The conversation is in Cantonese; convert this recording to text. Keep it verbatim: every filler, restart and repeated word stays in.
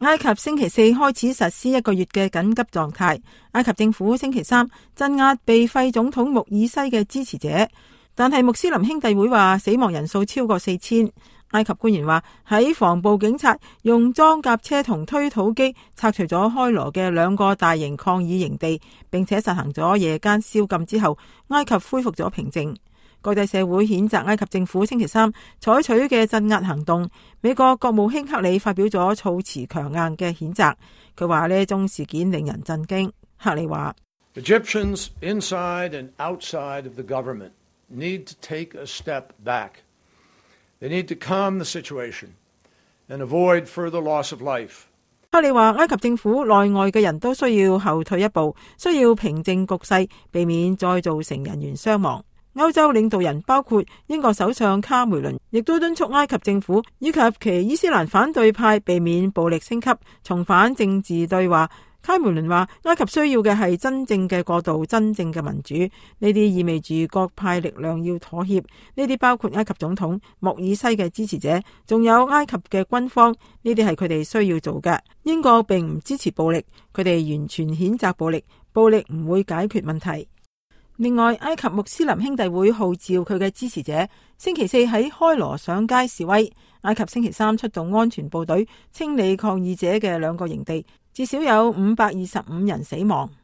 埃及星期四開始實施一個月嘅緊急狀態。埃及政府星期三鎮壓被廢總統穆爾西嘅支持者，但係穆斯林兄弟會話死亡人數超過四千。埃及官員話喺防暴警察用裝甲車同推土機拆除咗開羅嘅兩個大型抗議營地，並且實行咗夜間宵禁之後，埃及恢復咗平靜。國際社會譴責埃及政府星期三採取嘅鎮壓行動。美國國務卿克里發表咗措辭強硬嘅譴責，佢話呢宗事件令人震驚。克里話 Egyptians inside and outside of the government need to take a step back. They need to calm the situation and avoid further loss of life. 克里話埃及政府內外嘅人都需要後退一步，需要平靜局勢，避免再造成人員傷亡。歐洲領導人包括英國首相卡梅倫，亦都敦促埃及政府以及其伊斯蘭反對派避免暴力升級，重返政治對話。卡梅倫話埃及需要嘅係真正嘅過渡，真正嘅民主。呢啲意味住各派力量要妥協，呢啲包括埃及總統穆爾西嘅支持者，仲有埃及嘅軍方，呢啲係佢哋需要做嘅。英國並唔支持暴力，佢哋完全譴責暴力，暴力唔會解決問題。另外，埃及穆斯林兄弟會號召佢嘅支持者星期四喺開羅上街示威。埃及星期三出動安全部隊清理抗議者嘅兩個營地，至少有五百二十五人死亡。